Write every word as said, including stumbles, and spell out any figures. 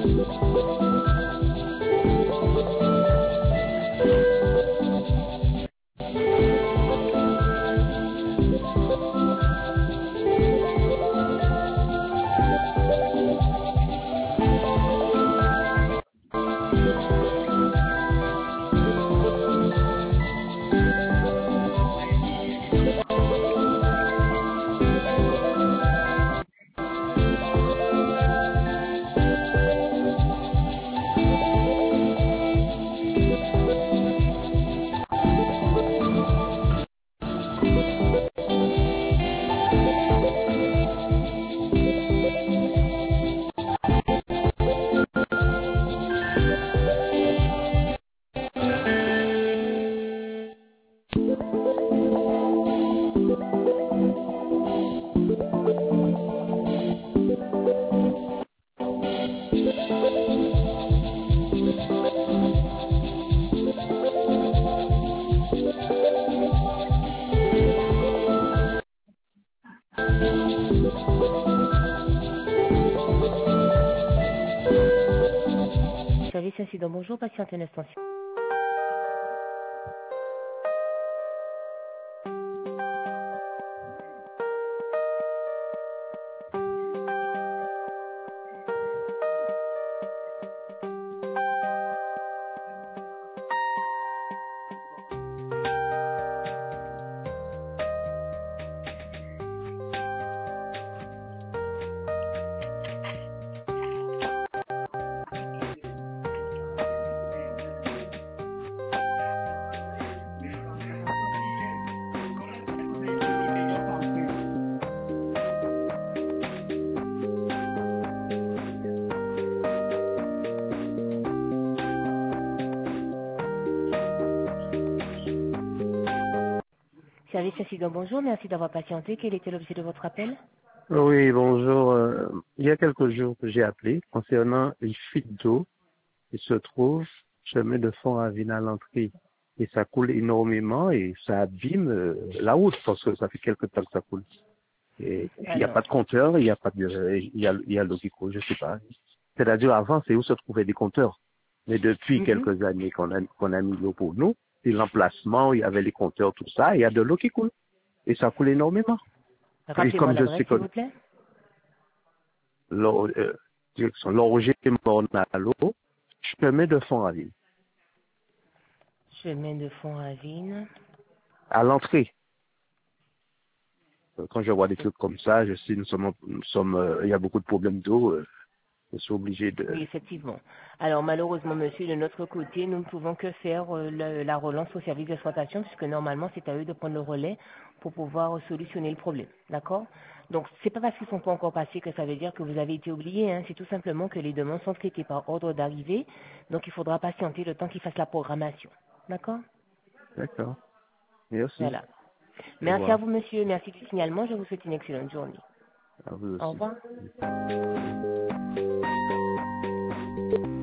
Service incident, bonjour, patiente un instant. Service incident, bonjour, merci d'avoir patienté. Quel était l'objet de votre appel? Oui, bonjour. Euh, il y a quelques jours que j'ai appelé concernant une fuite d'eau qui se trouve chemin de fond à Vine à l'entrée. Et ça coule énormément et ça abîme euh, la route parce que ça fait quelque temps que ça coule. Et il n'y a Alors, pas de compteur, il n'y a pas de, il y a, il y a l'eau qui coule, je sais pas. C'est-à-dire avant, c'est où se trouvaient des compteurs. Mais depuis mhm. quelques années qu'on a, qu'on a mis l'eau pour nous, et l'emplacement, il y avait les compteurs, tout ça, il y a de l'eau qui coule. Et ça coule énormément. Et Rappelez-moi comme je l'adresse, sais que s'il vous plaît. l'or- euh, direction l'origine Mornalo, chemin de fond à ville. Chemin de fond à Vine. À l'entrée, euh, quand je vois des trucs comme ça, je sais, nous sommes, nous sommes, euh, il y a beaucoup de problèmes d'eau, euh, je suis obligé de, Oui, effectivement. Alors, malheureusement, monsieur, de notre côté, nous ne pouvons que faire euh, le- la relance au service d'exploitation, puisque normalement, c'est à eux de prendre le relais pour pouvoir euh, solutionner le problème. D'accord? Donc, c'est pas parce qu'ils sont pas encore passés que ça veut dire que vous avez été oublié, hein. C'est tout simplement que les demandes sont traitées par ordre d'arrivée. Donc, il faudra patienter le temps qu'ils fassent la programmation. D'accord? d'accord. Merci. Voilà. Au Merci à revoir. vous, monsieur. Merci du signalement. Je vous souhaite une excellente journée. À vous Au aussi. revoir.